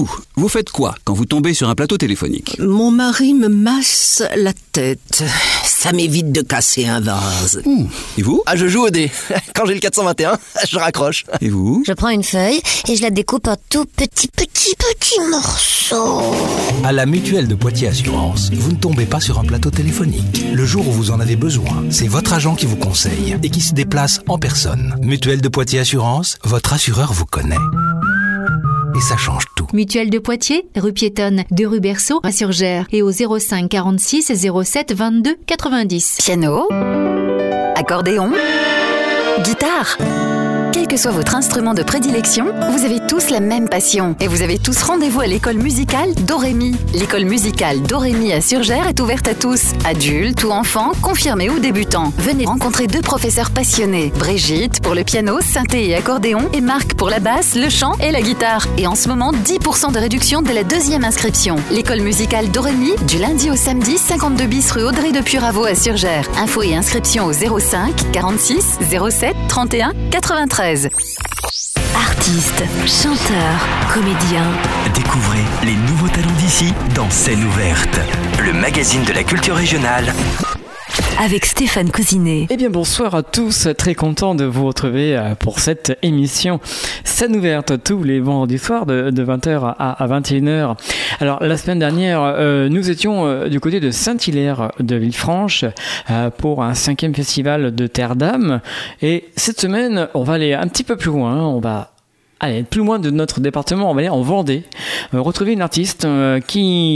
vous faites quoi quand vous tombez sur un plateau téléphonique? Mon mari me masse la tête. Ça m'évite de casser un vase. Et vous? Je joue au dé. Quand j'ai le 421, je raccroche. Et vous? Je prends une feuille et je la découpe en tout petits morceaux. À la Mutuelle de Poitiers Assurance, vous ne tombez pas sur un plateau téléphonique. Le jour où vous en avez besoin, c'est votre agent qui vous conseille et qui se déplace en personne. Mutuelle de Poitiers Assurance, votre assureur vous connaît. Et ça change tout. Mutuelle de Poitiers, rue piétonne de rue Berceau à Surgères et au 05 46 07 22 90. Piano, accordéon, guitare. Quel que soit votre instrument de prédilection, vous avez tous la même passion et vous avez tous rendez-vous à l'école musicale Dorémy. L'école musicale Dorémy à Surgères est ouverte à tous, adultes ou enfants, confirmés ou débutants. Venez rencontrer 2 professeurs passionnés, Brigitte pour le piano, synthé et accordéon et Marc pour la basse, le chant et la guitare. Et en ce moment, 10% de réduction dès la 2e inscription. L'école musicale Dorémy, du lundi au samedi, 52 bis rue Audrey de Puraveau à Surgères. Infos et inscriptions au 05 46 07 31 93. Artistes, chanteurs, comédiens. Découvrez les nouveaux talents d'ici dans Scène ouverte, le magazine de la culture régionale. Avec Stéphane Cousinet. Eh bien bonsoir à tous, très content de vous retrouver pour cette émission Scène ouverte tous les vendredis soirs de 20h à 21h. Alors la semaine dernière, nous étions du côté de Saint-Hilaire de Villefranche pour un 5e festival de Terre d'Âme. Et cette semaine, on va aller un petit peu plus loin, on va aller plus loin de notre département, on va aller en Vendée, retrouver une artiste que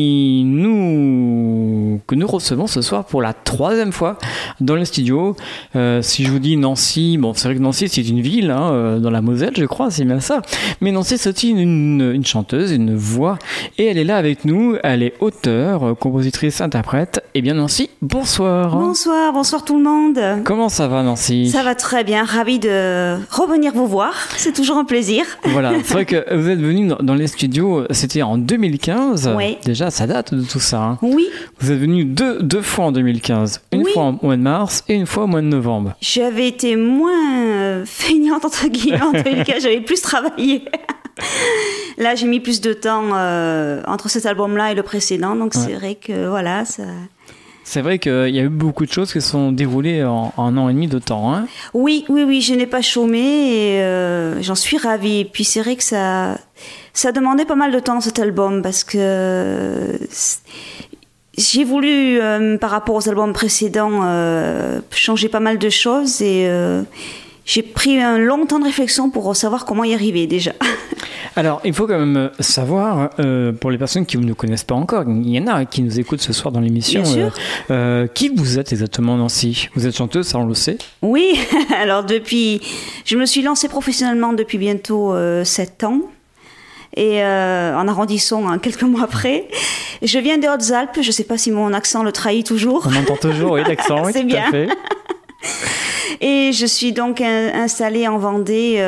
nous recevons ce soir pour la 3e fois dans le studio. Si je vous dis Nancy, bon c'est vrai que Nancy c'est une ville dans la Moselle je crois, c'est bien ça, mais Nancy c'est aussi une chanteuse, une voix, et elle est là avec nous, elle est auteure, compositrice, interprète. Et bien Nancy, bonsoir. Bonsoir tout le monde. Comment ça va Nancy? Ça va très bien, ravie de revenir vous voir, c'est toujours un plaisir. Voilà, c'est vrai que vous êtes venu dans les studios, c'était en 2015. Oui. Déjà, ça date de tout ça. Hein. Oui. Vous êtes venu deux fois en 2015. Une fois au mois de mars et une fois au mois de novembre. J'avais été moins feignante, entre guillemets, en 2015, j'avais plus travaillé. Là, j'ai mis plus de temps entre cet album-là et le précédent, donc c'est vrai que voilà, ça... C'est vrai qu'il y a eu beaucoup de choses qui se sont déroulées en un an et demi de temps. Hein. Oui, je n'ai pas chômé et j'en suis ravie. Et puis c'est vrai que ça demandait pas mal de temps cet album parce que j'ai voulu, par rapport aux albums précédents, changer pas mal de choses et j'ai pris un long temps de réflexion pour savoir comment y arriver déjà. Alors, il faut quand même savoir, pour les personnes qui ne nous connaissent pas encore, il y en a qui nous écoutent ce soir dans l'émission, qui vous êtes exactement, Nancy? Vous êtes chanteuse, ça on le sait. Oui, alors je me suis lancée professionnellement depuis bientôt 7 ans. Et en arrondissant quelques mois après. Je viens des Hautes-Alpes, je ne sais pas si mon accent le trahit toujours. On entend toujours, oui, l'accent, oui, c'est tout bien. À fait. Et je suis donc installée en Vendée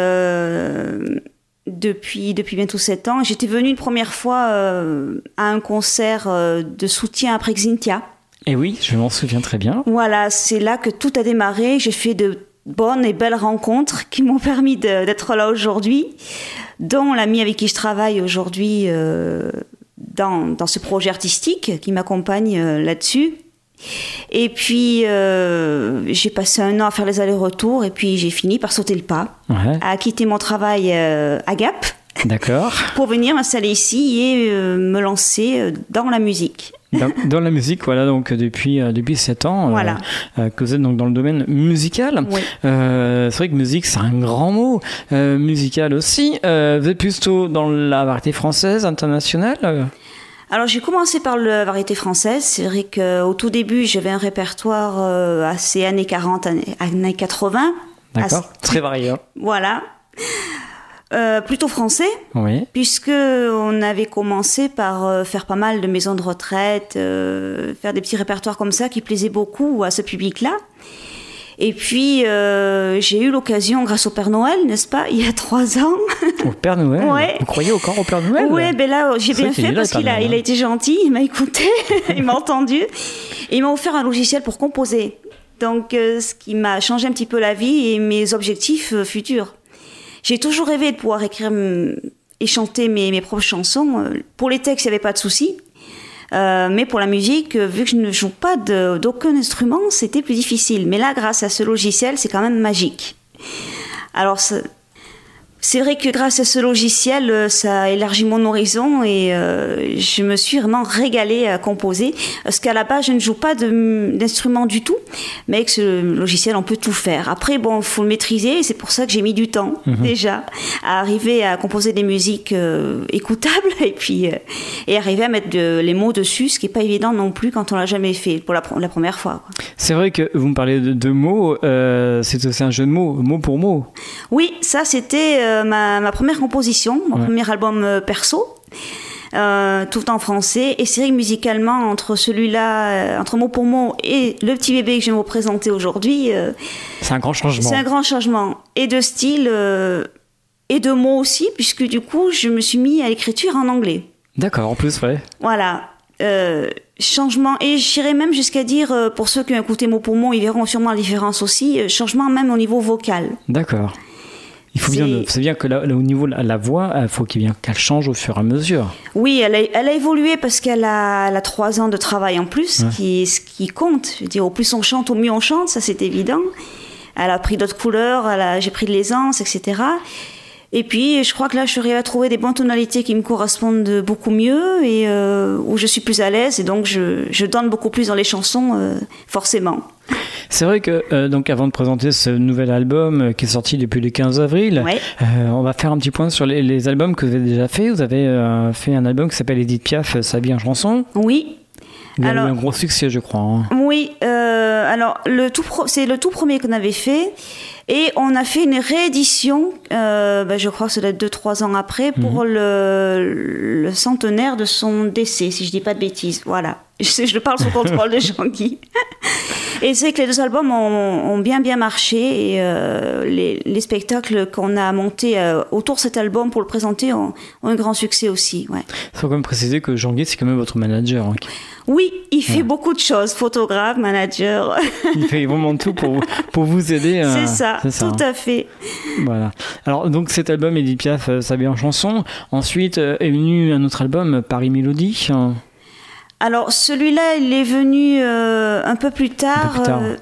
depuis bientôt 7 ans. J'étais venue une première fois à un concert de soutien après Xynthia. Et oui, je m'en souviens très bien. Voilà, c'est là que tout a démarré. J'ai fait de bonnes et belles rencontres qui m'ont permis d'être là aujourd'hui, dont l'ami avec qui je travaille aujourd'hui dans ce projet artistique qui m'accompagne là-dessus. Et puis j'ai passé 1 an à faire les allers-retours et puis j'ai fini par sauter le pas, à quitter mon travail à Gap. D'accord. Pour venir m'installer ici et me lancer dans la musique. Dans la musique, voilà, donc depuis 7 ans, voilà. Que vous êtes donc dans le domaine musical. Oui. C'est vrai que musique, c'est un grand mot. Musical aussi. Vous êtes plutôt dans la variété française, internationale Alors j'ai commencé par la variété française. C'est vrai qu'au tout début, j'avais un répertoire assez années 40, années 80. D'accord, très varié. Hein. Voilà. Plutôt français, oui. Puisque on avait commencé par faire pas mal de maisons de retraite, faire des petits répertoires comme ça qui plaisaient beaucoup à ce public-là. Et puis j'ai eu l'occasion, grâce au Père Noël, n'est-ce pas, il y a 3 ans. Au Père Noël. Ouais. Vous croyez encore au Père Noël? Oui, ben là j'ai bien fait parce qu'il a été gentil, il m'a écouté, il m'a entendu, et il m'a offert un logiciel pour composer. Donc ce qui m'a changé un petit peu la vie et mes objectifs futurs. J'ai toujours rêvé de pouvoir écrire et chanter mes propres chansons. Pour les textes, il n'y avait pas de souci. Mais pour la musique, vu que je ne joue pas d'aucun instrument, c'était plus difficile. Mais là, grâce à ce logiciel, c'est quand même magique. Alors, c'est vrai que grâce à ce logiciel, ça a élargi mon horizon et je me suis vraiment régalée à composer. Parce qu'à la base, je ne joue pas d'instrument du tout, mais avec ce logiciel, on peut tout faire. Après, bon, il faut le maîtriser et c'est pour ça que j'ai mis du temps, déjà, à arriver à composer des musiques écoutables et puis et arriver à mettre les mots dessus, ce qui n'est pas évident non plus quand on l'a jamais fait pour la première fois, quoi. C'est vrai que vous me parlez de mots, c'est aussi un jeu de mots, mot pour mot. Oui, ça c'était ma première composition, mon premier album perso, tout en français. Et c'est vrai que musicalement, entre celui-là, entre mot pour mot et le petit bébé que je vais vous présenter aujourd'hui, c'est un grand changement. C'est un grand changement. Et de style, et de mots aussi, puisque du coup, je me suis mis à l'écriture en anglais. D'accord, en plus, ouais. Voilà. Changement, et j'irais même jusqu'à dire, pour ceux qui ont écouté mot pour mot, ils verront sûrement la différence aussi, changement même au niveau vocal. D'accord. Il faut c'est bien que là, au niveau de la voix, il faut qu'elle change au fur et à mesure. Oui, elle a évolué parce qu'elle a 3 ans de travail en plus, ce qui compte. Je veux dire, au plus on chante, au mieux on chante, ça c'est évident. Elle a pris d'autres couleurs, j'ai pris de l'aisance, etc. Et puis, je crois que là, je suis arrivée à trouver des bonnes tonalités qui me correspondent beaucoup mieux et où je suis plus à l'aise. Et donc, je donne beaucoup plus dans les chansons, forcément. C'est vrai que, donc, avant de présenter ce nouvel album qui est sorti depuis le 15 avril, on va faire un petit point sur les albums que vous avez déjà fait. Vous avez fait un album qui s'appelle Edith Piaf, S'habille en chanson. Oui. Il y a eu un gros succès, je crois. Hein. Oui. Alors, c'est le tout premier qu'on avait fait. Et on a fait une réédition, je crois que ça doit être 2-3 ans après, pour le centenaire de son décès, si je dis pas de bêtises. Voilà. Je parle sous contrôle de Jean-Guy. Et c'est que les 2 albums ont bien marché et les spectacles qu'on a montés autour de cet album pour le présenter ont un grand succès aussi. Ouais. Il faut quand même préciser que Jean-Guy, c'est quand même votre manager. Hein. Oui, il fait beaucoup de choses, photographe, manager. Il fait vraiment tout pour vous aider. C'est ça, tout à fait. Voilà. Alors, donc cet album, Edith Piaf, S'habille en chanson. Ensuite est venu un autre album, Paris Mélodie. Alors, celui-là, il est venu un peu plus tard.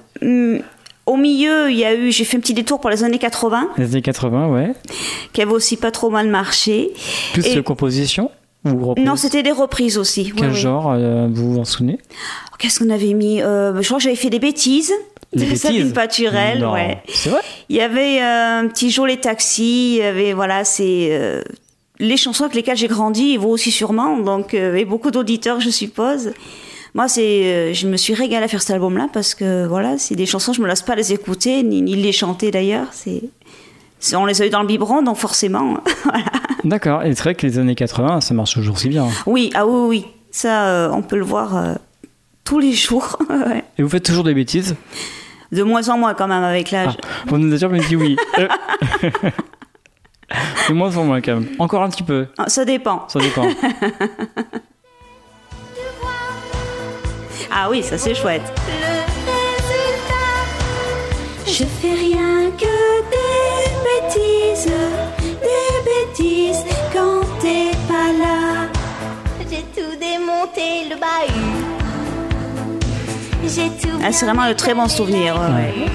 Au milieu, j'ai fait un petit détour pour les années 80. Les années 80, ouais. Qui avait aussi pas trop mal marché. Plus de composition ou reprises? Non, c'était des reprises aussi. Quel genre, vous vous en souvenez? Qu'est-ce qu'on avait mis? Je crois que j'avais fait des bêtises. Sabine Paturel, ouais. C'est vrai? Il y avait un petit jour les taxis, il y avait, voilà, c'est les chansons avec lesquelles j'ai grandi, et vous aussi sûrement, donc, et beaucoup d'auditeurs, je suppose. Moi, je me suis régalée à faire cet album-là parce que, voilà, c'est des chansons, je me lasse pas à les écouter, ni les chanter d'ailleurs. On les a eu dans le biberon, donc forcément, voilà. D'accord, et c'est vrai que les années 80, ça marche toujours si bien. Oui, oui. Ça, on peut le voir tous les jours. Ouais. Et vous faites toujours des bêtises? De moins en moins quand même avec l'âge. Vous nous avez déjà dit oui. De moins en moins quand même. Encore un petit peu. Ça dépend. Ah oui, ça c'est chouette. Je fais rien que des bêtises quand t'es pas là. J'ai tout démonté le bahut. C'est vraiment de très bons souvenirs. Ouais.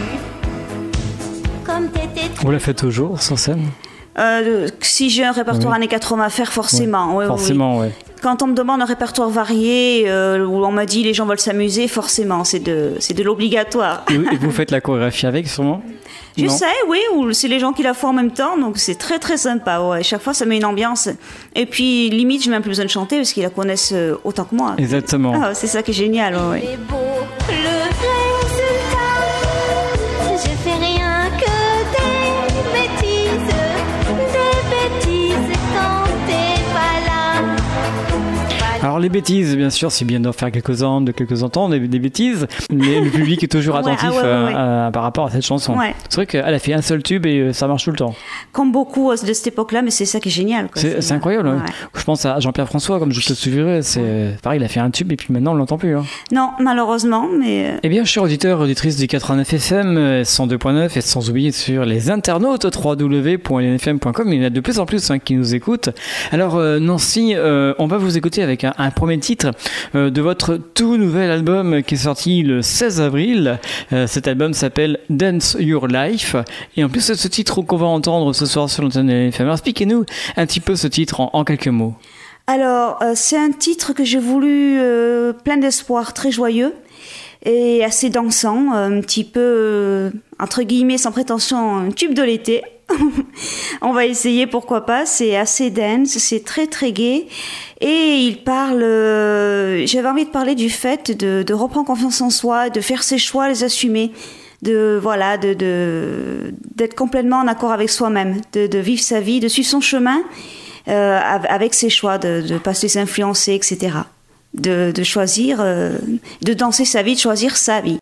Vous la faites toujours sur scène? Si j'ai un répertoire années 80 à faire, forcément. Oui. Forcément, oui. Quand on me demande un répertoire varié, où on m'a dit les gens veulent s'amuser, forcément, c'est de l'obligatoire. Et vous faites la chorégraphie avec, sûrement? Je sais, oui, ou c'est les gens qui la font en même temps, donc c'est très très sympa. Ouais. Chaque fois, ça met une ambiance. Et puis, limite, je n'ai même plus besoin de chanter parce qu'ils la connaissent autant que moi. Exactement. C'est ça qui est génial. Ouais. C'est beau, le résultat. Je fais rien que des bêtises quand t'es pas là. Alors les bêtises, bien sûr, c'est bien d'en faire quelques-uns, de quelques temps, des bêtises, mais le public est toujours attentif par rapport à cette chanson. Ouais. C'est vrai qu'elle a fait un seul tube et ça marche tout le temps. Comme beaucoup de cette époque-là, mais c'est ça qui est génial. Quoi. C'est incroyable. Ouais. Je pense à Jean-Pierre François, comme je te suivrai, c'est pareil, il a fait un tube et puis maintenant on l'entend plus. Hein. Non, malheureusement, mais... Eh bien, chers auditeurs, auditrices du 89 FM, 102.9 et sans oublier sur les internautes www.lnfm.com, il y en a de plus en plus qui nous écoutent. Alors Nancy, on va vous écouter avec un premier titre de votre tout nouvel album qui est sorti le 16 avril. Cet album s'appelle Dance Your Life et en plus c'est ce titre qu'on va entendre ce soir sur l'antenne de LNFM. Alors expliquez-nous un petit peu ce titre en quelques mots. Alors c'est un titre que j'ai voulu plein d'espoir, très joyeux et assez dansant, un petit peu entre guillemets sans prétention un tube de l'été. On va essayer, pourquoi pas. C'est assez dance, c'est très très gai et il parle, j'avais envie de parler du fait de reprendre confiance en soi, de faire ses choix, les assumer, d'être complètement en accord avec soi-même, de vivre sa vie, de suivre son chemin avec ses choix, de ne pas se laisser influencer, etc. De choisir, de danser sa vie, de choisir sa vie.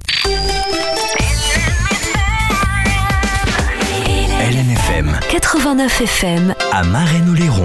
LNFM 89 FM à Marennes-Oléron.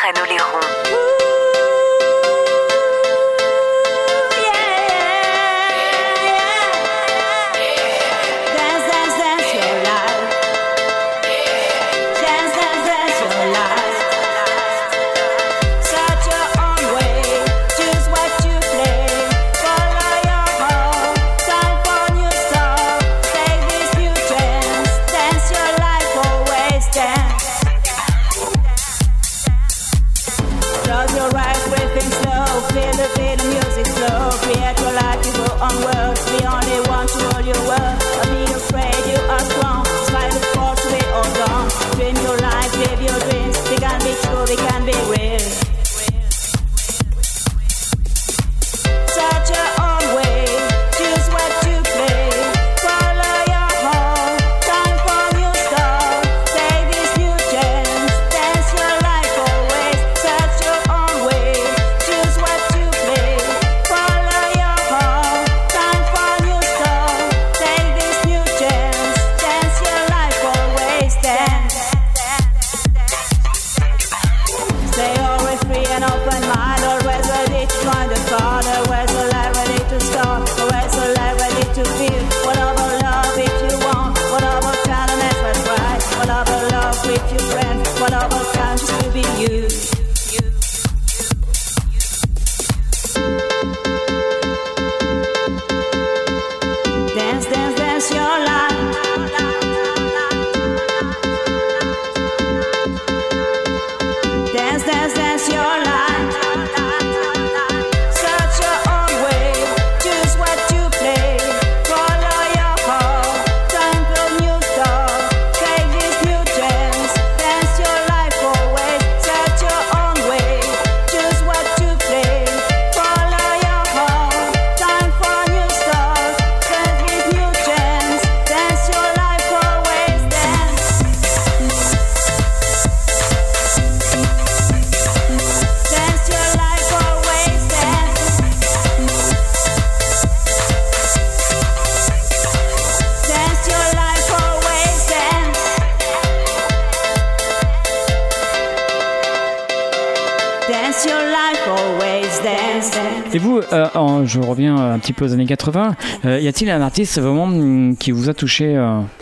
Et vous, je reviens un petit peu aux années 80, y a-t-il un artiste vraiment qui vous a touché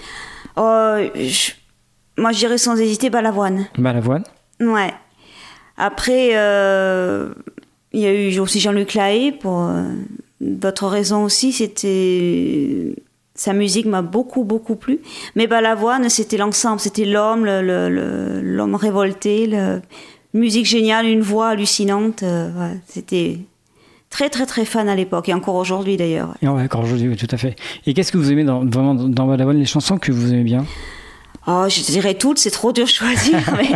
moi, je dirais sans hésiter Balavoine. Balavoine. Ouais. Après, il y a eu aussi Jean-Luc Lahaye pour d'autres raisons aussi. Sa musique m'a beaucoup plu. Mais Balavoine, c'était l'ensemble, c'était l'homme, l'homme révolté, musique géniale, une voix hallucinante. Ouais, c'était très fan à l'époque et encore aujourd'hui d'ailleurs. Ouais. Et ouais, encore aujourd'hui, oui, tout à fait. Et qu'est-ce que vous aimez vraiment dans Balavoine, les chansons que vous aimez bien? Oh, je dirais toutes, c'est trop dur de choisir. Mais,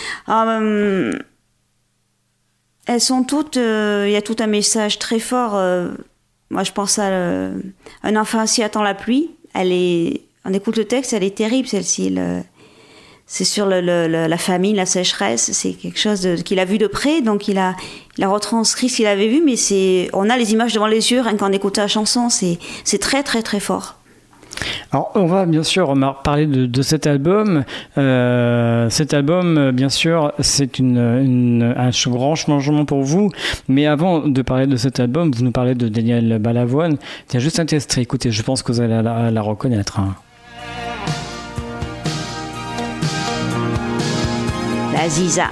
elles sont toutes, il y a tout un message très fort. Moi, je pense à Un enfant assis attend la pluie. On écoute le texte, elle est terrible celle-ci. C'est sur la famine, la sécheresse. C'est quelque chose qu'il a vu de près, donc il a Il a retranscrit ce qu'il avait vu, mais on a les images devant les yeux, rien qu'en écoutant la chanson, c'est très très très fort. Alors, on va bien sûr parler de cet album. Cet album, bien sûr, c'est un grand changement pour vous. Mais avant de parler de cet album, vous nous parlez de Daniel Balavoine. Tiens, juste un extrait. Écoutez, je pense que vous allez la reconnaître. Hein. La Ziza.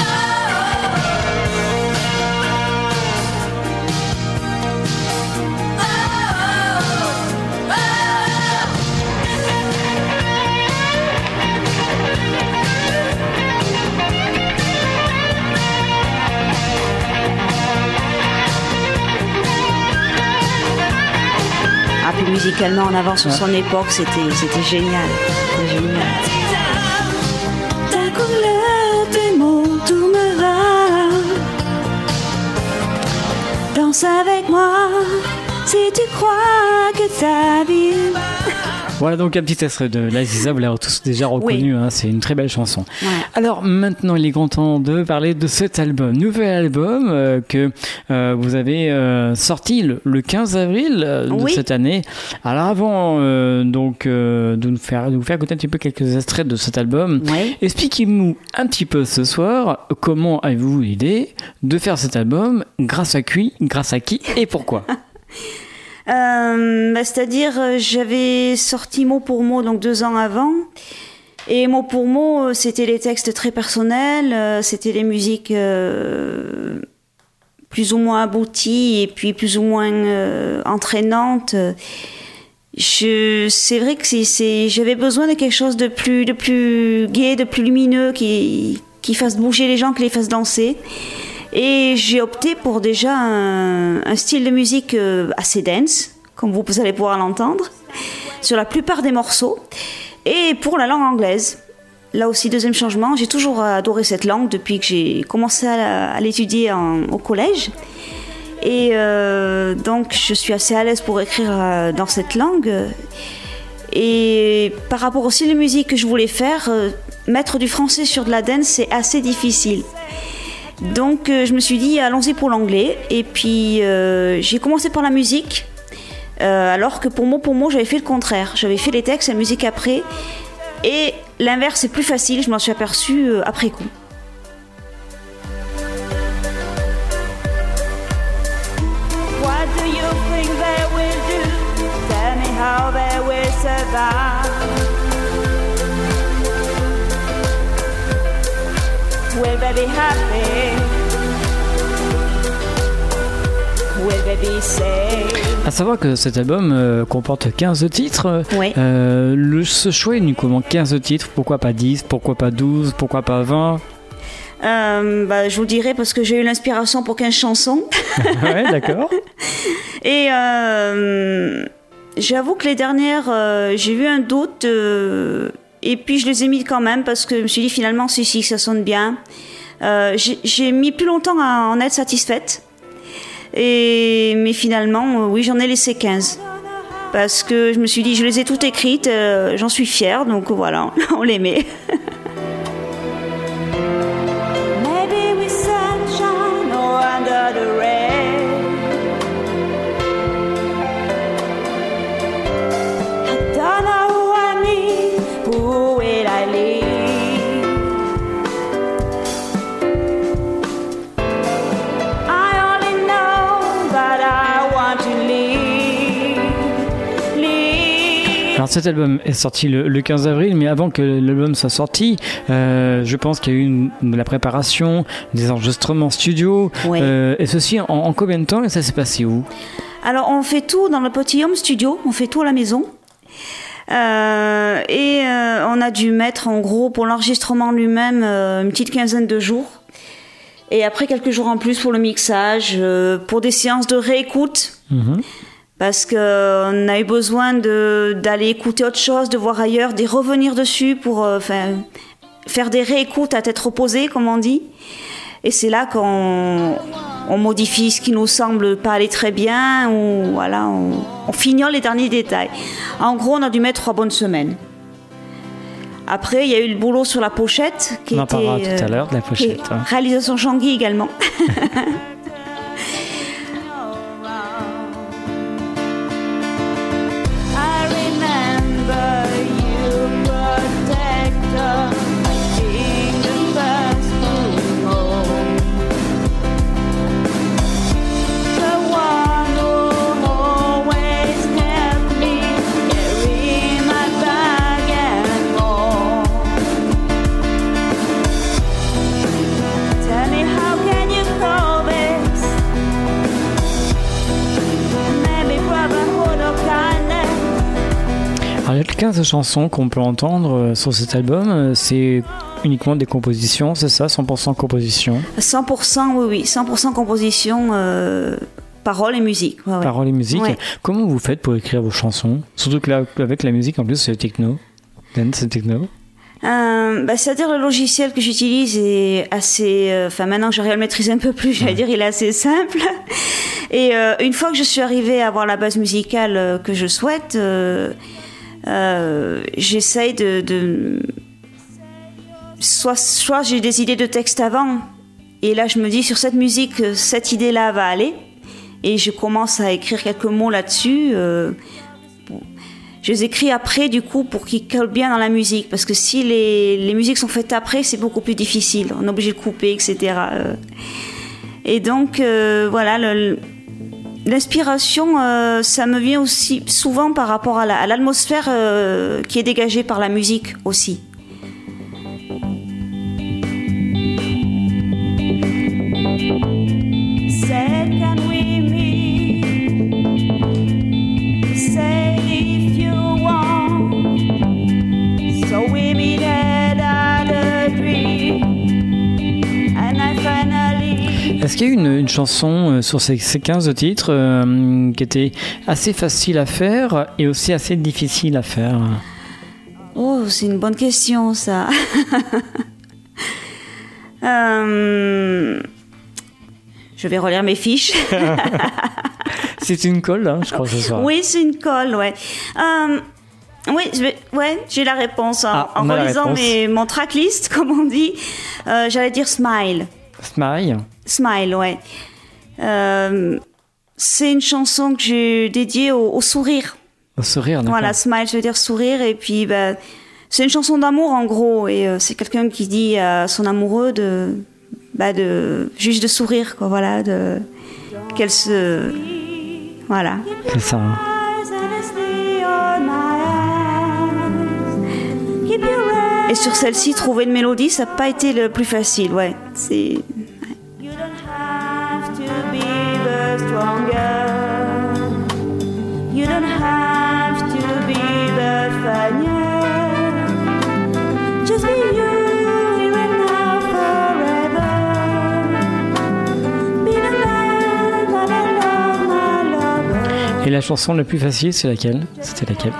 Puis musicalement en avance sur son époque, c'était génial. C'était génial. Ta couleur, tes mots, tout me va. Danse avec moi, si tu crois que ta vie. Voilà donc un petit extrait de La Ziza, vous l'avez tous déjà reconnu, hein, c'est une très belle chanson. Ouais. Alors maintenant il est grand temps de parler de cet album, nouvel album que vous avez sorti le 15 avril de cette année. Alors avant de nous faire écouter un petit peu quelques extraits de cet album, expliquez-nous un petit peu ce soir comment avez-vous l'idée de faire cet album, grâce à qui et pourquoi. C'est-à-dire, j'avais sorti mot pour mot donc 2 ans avant, et mot pour mot, c'était les textes très personnels, c'était les musiques plus ou moins abouties et puis plus ou moins entraînantes. C'est vrai que j'avais besoin de quelque chose de plus gai, de plus lumineux, qui fasse bouger les gens, qui les fasse danser. Et j'ai opté pour déjà un style de musique assez dense, comme vous allez pouvoir l'entendre, sur la plupart des morceaux, et pour la langue anglaise. Là aussi, deuxième changement, j'ai toujours adoré cette langue depuis que j'ai commencé à l'étudier au collège. Et donc, je suis assez à l'aise pour écrire dans cette langue. Et par rapport au style de musique que je voulais faire, mettre du français sur de la dance, c'est assez difficile. Donc je me suis dit allons-y pour l'anglais, et puis j'ai commencé par la musique, alors que pour mot j'avais fait le contraire, j'avais fait les textes et la musique après, et l'inverse est plus facile, je m'en suis aperçue après coup. What do you think they will do? Tell me how they will survive. Will they be happy? Will they be safe? À savoir que cet album comporte 15 titres. Oui. Ce choix est venu comment? 15 titres, pourquoi pas 10, pourquoi pas 12, pourquoi pas 20? Je vous dirai parce que j'ai eu l'inspiration pour 15 chansons. Ouais, d'accord. Et j'avoue que les dernières, j'ai eu un doute. Et puis je les ai mis quand même parce que je me suis dit finalement si ça sonne bien. J'ai mis plus longtemps à en être satisfaite. Mais finalement, oui, j'en ai laissé 15. Parce que je me suis dit, je les ai toutes écrites, j'en suis fière, donc voilà, on les met. Maybe with sunshine or under the rain. I don't know who I mean, who will I leave? Alors cet album est sorti le 15 avril, mais avant que l'album soit sorti, je pense qu'il y a eu de la préparation, des enregistrements studio, et ceci en combien de temps, et ça s'est passé où? Alors on fait tout dans le petit home studio, on fait tout à la maison. On a dû mettre en gros pour l'enregistrement lui-même une petite quinzaine de jours. Et après quelques jours en plus pour le mixage, pour des séances de réécoute. Parce qu'on a eu besoin d'aller écouter autre chose, de voir ailleurs, d'y revenir dessus pour faire des réécoutes à tête reposée, comme on dit. Et c'est là qu'on modifie ce qui nous semble pas aller très bien, ou voilà, on fignole les derniers détails. En gros, on a dû mettre 3 bonnes semaines. Après, il y a eu le boulot sur la pochette. On en parlera tout à l'heure de la pochette. Réalisation Jean-Guy également. Alors, il y a 15 chansons qu'on peut entendre sur cet album. C'est uniquement des compositions, c'est ça, 100% composition? 100%, oui, 100% composition, paroles et musique. Ouais. Paroles et musique. Ouais. Comment vous faites pour écrire vos chansons? Surtout que là, avec la musique, en plus, c'est techno. C'est techno. C'est-à-dire le logiciel que j'utilise est assez... maintenant que j'arrive à le maîtriser un peu plus, j'allais dire, il est assez simple. Et une fois que je suis arrivée à avoir la base musicale que je souhaite... j'essaye de soit j'ai des idées de texte avant et là je me dis sur cette musique cette idée là va aller et je commence à écrire quelques mots là-dessus. Je les écris après du coup pour qu'ils collent bien dans la musique parce que si les musiques sont faites après c'est beaucoup plus difficile, on est obligé de couper, etc. Et donc voilà, l'inspiration, ça me vient aussi souvent par rapport à l'atmosphère qui est dégagée par la musique aussi. Est-ce qu'il y a une chanson sur ces 15 titres qui était assez facile à faire et aussi assez difficile à faire? Oh, c'est une bonne question, ça. Je vais relire mes fiches. C'est une colle, hein, je crois, ce soir. Oui, c'est une colle, ouais. Oui, j'ai la réponse. En relisant mon tracklist, comme on dit, j'allais dire Smile. Smile, ouais. C'est une chanson que j'ai dédiée au sourire. Au sourire, d'accord. Voilà, Smile, je veux dire sourire. Et puis, c'est une chanson d'amour, en gros. Et c'est quelqu'un qui dit à son amoureux juste de sourire, quoi. Voilà, qu'elle se... Voilà. C'est ça. Hein. Et sur celle-ci, trouver une mélodie, ça n'a pas été le plus facile, ouais. C'est... You don't have to be the funnier. Just be you, here and now, forever. Be the man that I love, my lover. Et la chanson la plus facile, c'est laquelle? C'était laquelle?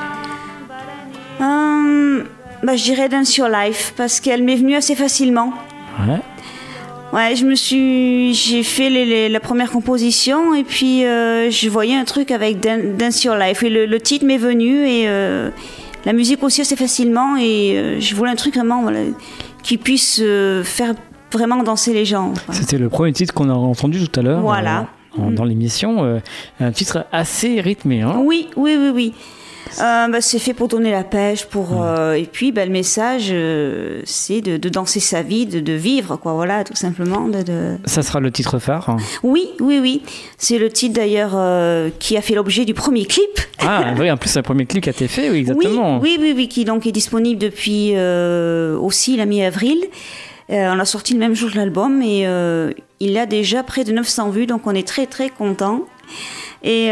Je dirais Dance Your Life, parce qu'elle m'est venue assez facilement. Ouais. Ouais, j'ai fait la première composition et puis je voyais un truc avec Dance Your Life et le titre m'est venu et la musique aussi assez facilement et je voulais un truc vraiment qui puisse faire vraiment danser les gens. Quoi. C'était le premier titre qu'on a entendu tout à l'heure. Voilà. Dans l'émission, un titre assez rythmé. Hein. Oui. C'est fait pour donner la pêche, et puis le message, c'est de danser sa vie, de vivre, quoi, voilà, tout simplement. Ça sera le titre phare. Hein. Oui. C'est le titre d'ailleurs qui a fait l'objet du premier clip. Ah oui, en plus un premier clip qui a été fait, oui, exactement. Oui, qui donc est disponible depuis aussi la mi-avril. On l'a sorti le même jour que l'album et il a déjà près de 900 vues, donc on est très très contents. Et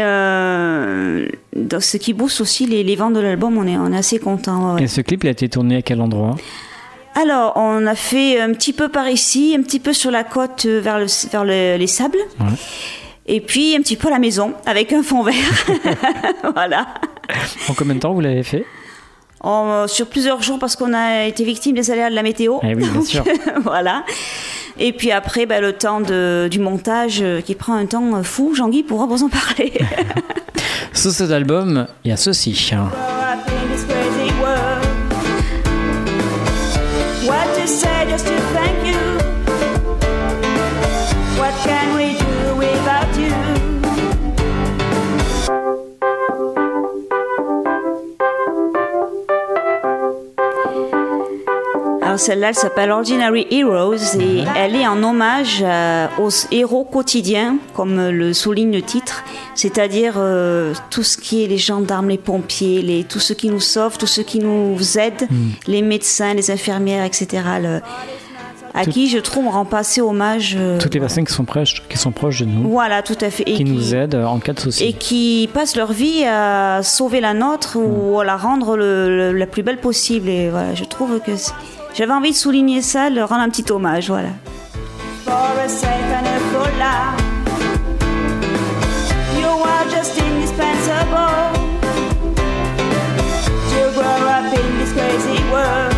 ce qui booste aussi les ventes de l'album, on est assez contents. Ouais. Et ce clip, il a été tourné à quel endroit? Alors, on a fait un petit peu par ici, un petit peu sur la côte vers les sables. Ouais. Et puis un petit peu à la maison, avec un fond vert. Voilà. En combien de temps vous l'avez fait? Sur plusieurs jours, parce qu'on a été victime des aléas de la météo. Eh oui, bien sûr. Voilà. Et puis après, le temps du montage qui prend un temps fou. Jean-Guy pourra vous en parler. Sur cet album, il y a ceci. do without you. Alors celle-là, elle s'appelle Ordinary Heroes et elle est en hommage aux héros quotidiens, comme le souligne le titre, c'est-à-dire tout ce qui est les gendarmes, les pompiers, tous ceux qui nous sauvent, tous ceux qui nous aident, les médecins, les infirmières, etc. À qui je trouve on rend pas assez hommage. Toutes les personnes qui sont proches de nous. Voilà, tout à fait. Et qui nous aident en cas de souci. Et qui passent leur vie à sauver la nôtre ou à la rendre la plus belle possible. Et voilà, je trouve que j'avais envie de souligner ça, de rendre un petit hommage, voilà. For a safe and a full life, you are just indispensable to grow up in this crazy world.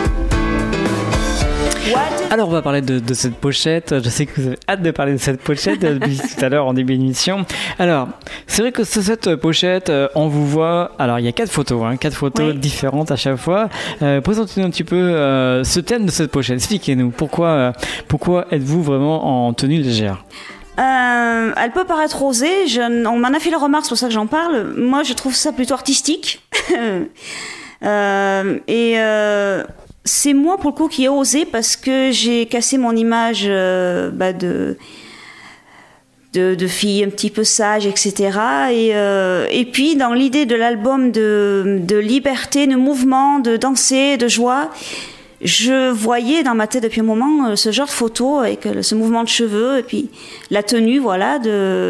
Alors on va parler de cette pochette. Je sais que vous avez hâte de parler de cette pochette depuis tout à l'heure en début d'émission. Alors c'est vrai que sur cette pochette on vous voit, alors il y a 4 photos oui. différentes à chaque fois. Présentez-nous un petit peu ce thème de cette pochette. Expliquez-nous pourquoi êtes-vous vraiment en tenue légère? Elle peut paraître osée, on m'en a fait la remarque, c'est pour ça que j'en parle. Moi je trouve ça plutôt artistique. C'est moi pour le coup qui ai osé parce que j'ai cassé mon image de fille un petit peu sage, etc. Et puis dans l'idée de l'album de liberté, de mouvement, de danser, de joie, je voyais dans ma tête depuis un moment ce genre de photo avec ce mouvement de cheveux et puis la tenue, voilà,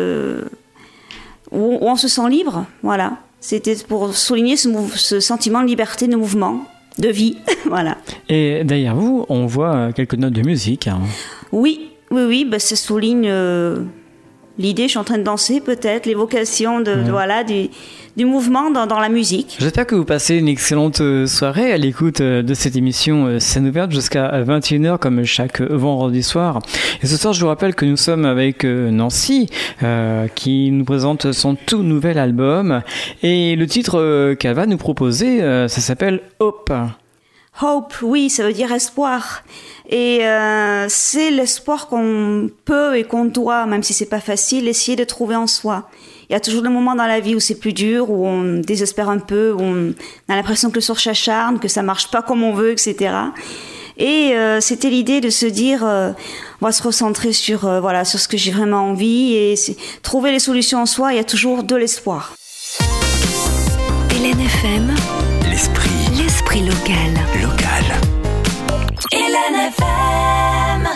où on se sent libre, voilà. C'était pour souligner ce sentiment de liberté, de mouvement, de vie, voilà. Et derrière vous, on voit quelques notes de musique. Oui, ça souligne l'idée, je suis en train de danser peut-être, l'évocation du mouvement dans la musique. J'espère que vous passez une excellente soirée à l'écoute de cette émission Scène ouverte jusqu'à 21h comme chaque vendredi soir. Et ce soir, je vous rappelle que nous sommes avec Nancy qui nous présente son tout nouvel album. Et le titre qu'elle va nous proposer, ça s'appelle Hope. Hope, oui, ça veut dire espoir. Et c'est l'espoir qu'on peut et qu'on doit, même si c'est pas facile, essayer de trouver en soi. Il y a toujours des moments dans la vie où c'est plus dur, où on désespère un peu, où on a l'impression que le sort s'acharne, que ça marche pas comme on veut, etc. Et c'était l'idée de se dire, on va se recentrer sur ce que j'ai vraiment envie et trouver les solutions en soi. Il y a toujours de l'espoir. Hélène FM. L'esprit local. Hélène FM.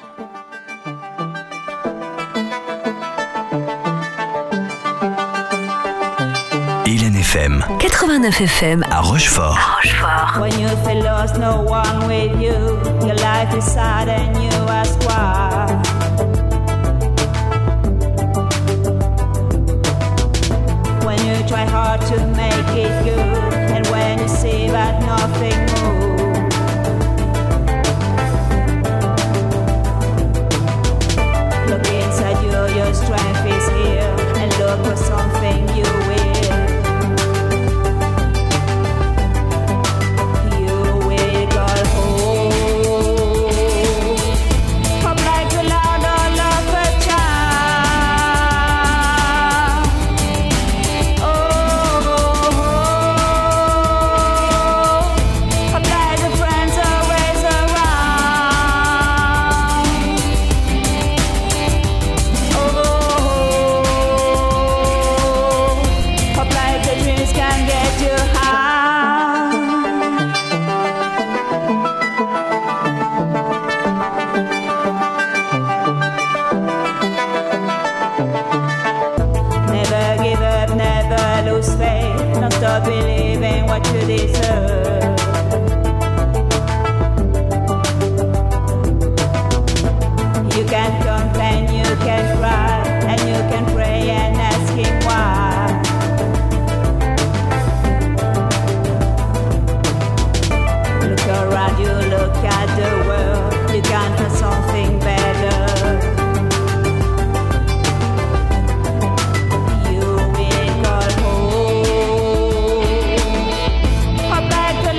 Hélène FM. 89 FM à Rochefort. When you feel lost, no one with you. Your life is sad and you ask why. When you try hard to make it good, and when you see that nothing moves. Look inside you, your strength is here, and look for something you will. Believing what you deserve. You can complain, you can cry, and you can pray and ask him why. Look around you, look at the world. You can find something better. You will call home. Back to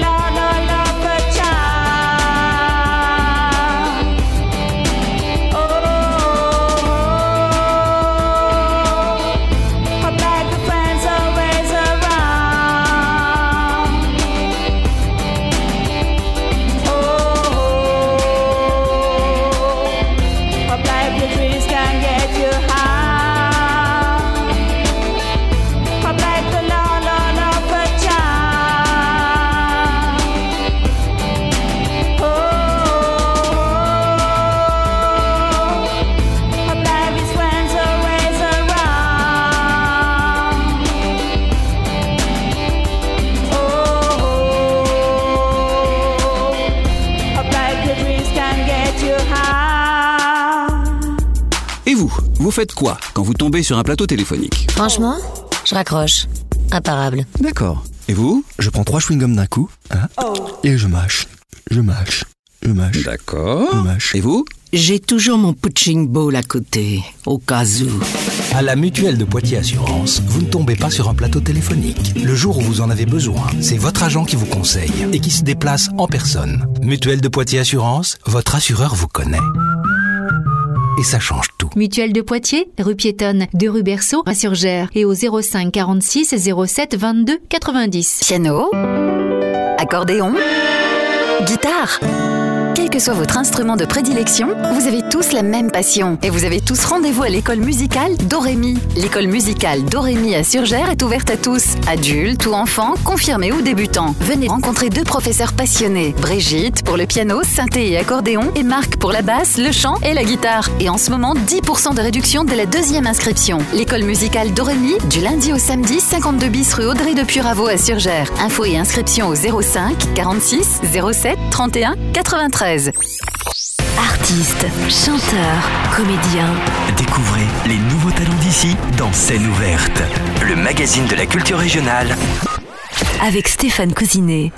Vous faites quoi quand vous tombez sur un plateau téléphonique? Franchement, je raccroche. Imparable. D'accord. Et vous? Je prends 3 chewing-gums d'un coup, et je mâche. D'accord. Je mâche. Et vous? J'ai toujours mon punching ball à côté, au cas où. À la Mutuelle de Poitiers Assurance, vous ne tombez pas sur un plateau téléphonique. Le jour où vous en avez besoin, c'est votre agent qui vous conseille et qui se déplace en personne. Mutuelle de Poitiers Assurance, votre assureur vous connaît. Et ça change tout. Mutuelle de Poitiers, rue piétonne de rue Berceau à Surgères et au 05 46 07 22 90. Piano, accordéon, guitare. Quel que soit votre instrument de prédilection, vous avez tous la même passion et vous avez tous rendez-vous à l'école musicale Dorémy. L'école musicale Dorémy à Surgères est ouverte à tous, adultes ou enfants, confirmés ou débutants. Venez rencontrer 2 professeurs passionnés, Brigitte pour le piano, synthé et accordéon et Marc pour la basse, le chant et la guitare. Et en ce moment, 10% de réduction dès la 2e inscription. L'école musicale Dorémy, du lundi au samedi, 52 bis rue Audrey de Puraveau à Surgères. Infos et inscriptions au 05 46 07 31 93. Artistes, chanteurs, comédiens. Découvrez les nouveaux talents d'ici dans Scène ouverte, le magazine de la culture régionale. Avec Stéphane Cousinet.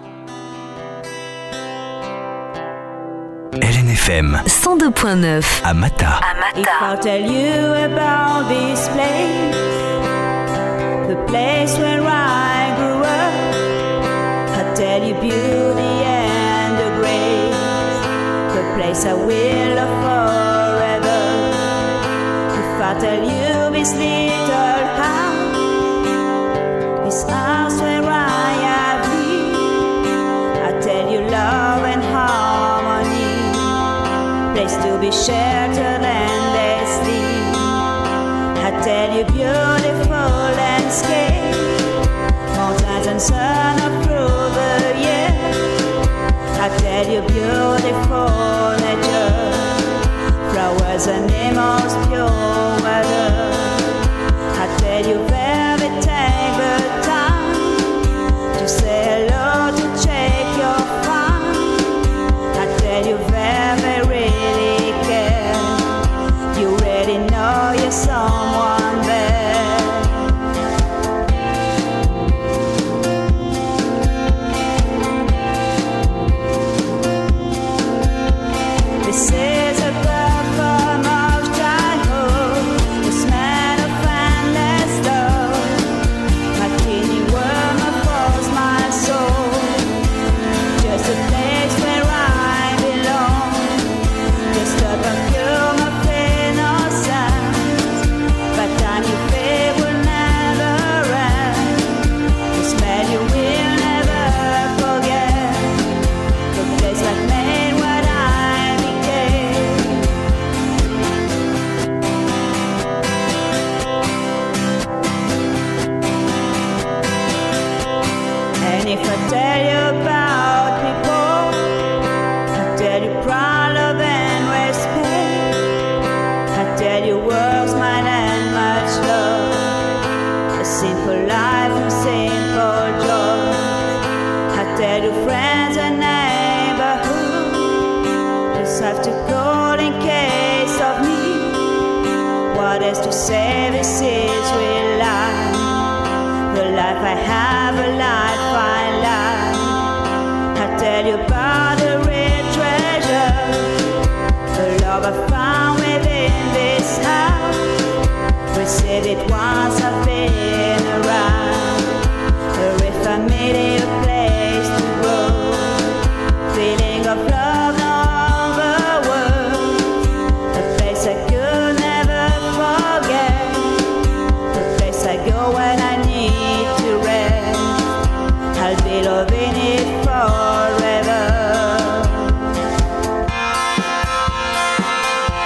LNFM 102.9 à Mata. If I tell you about this place, the place where I grew up, I tell you beauty and the grace, the place I will love forever. If I tell you this little house, this house where I have lived, I tell you love and harmony, place to be sheltered endlessly. I tell you beautiful landscape, mountains and sun up through the year. I tell you beautiful nature, flowers and animals, pure weather. I tell you very take the time to say hello, to check your phone. I tell you very really care, you already know you're someone there. This is a birth from our childhood, a smell of endless love. My teeny worm affords my soul, just a place where I belong, just a vacuum of innocence. But time you fade will never end, the smell you will never forget, the place that made what I became. And if I tell you about people, I tell you proud love and respect, I tell you works, mind and much love, a simple life and simple joy. I tell you friends and neighborhood, just have to call in case of need. What is to say, this is real life, the life I have, a life I love. I tell you about the real treasure, the love I found within this house. Receive it once I've been around, or if I made it a place to grow, feeling of love all over world, a place I could never forget, the place I go when I need to rest. I'll be loving it forever.